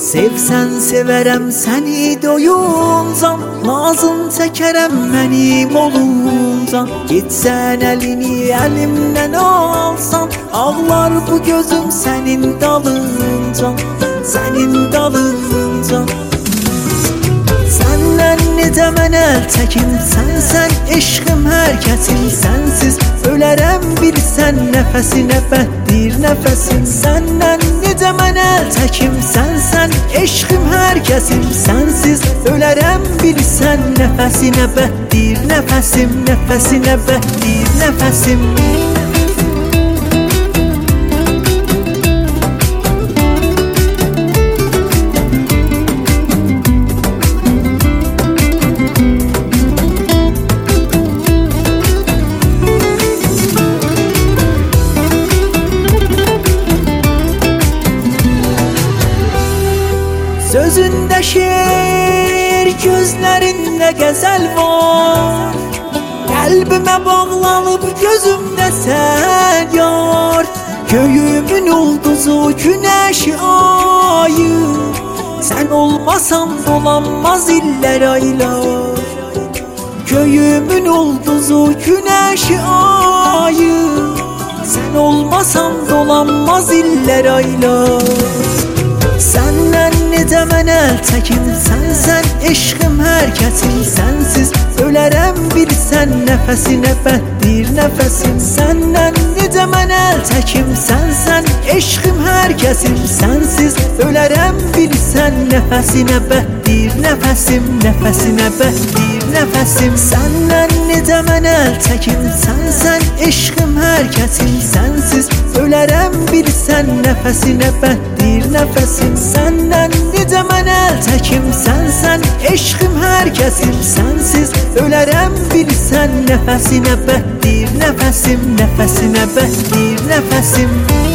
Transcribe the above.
Sevsən sevərəm səni doyunca, nazın çəkərəm mənim olunca. Gitsən əlini əlimdən alsan, ağlar bu gözüm sənin dalınca, sənin dalınca. Səndən necə mən əl çəkim, sənsən eşqim hər kəsim. Sənsiz ölərəm bir sən nəfəsinə bəddir nəfəsim. Səndən necə mən əl çəkim, sənsən eşqim hər kəsim. Sənsiz ölərəm bir sən nəfəsinə bəddir nəfəsim, nəfəsinə bəddir nəfəsim. Sözündə şeir, gözlərində qəzəl var. Qəlbimə bağlanıb gözümdə sən yar. Göyümün ulduzu, günəşi ayı. Sən olmasan dolanmaz illər aylar. Göyümün ulduzu, günəşi ayı. Sən olmasan dolanmaz illər aylar. Səndən necə mən əl çəkim, sənsən eşqim hər kəsim. Sənsiz ölərəm bir sən nəfəsinə bəddir nəfəsim. Səndən necə mən əl çəkim, sənsən eşqim hər kəsim. Sənsiz ölərəm bir sən nəfəsinə bəddir nəfəsim, nəfəsinə bəddir nəfəsim. Səndən necə mən əl çəkim, sənsən eşqim hər kəsim. Sənsiz ölərəm bir sən nəfəsinə bəddir nəfəsim. Səndən necə mən əl çəkim, sənsən eşqim hər kəsim. Sənsiz ölərəm bir sən nəfəsinə bəddir nəfəsim, nəfəsinə bəddir nəfəsim.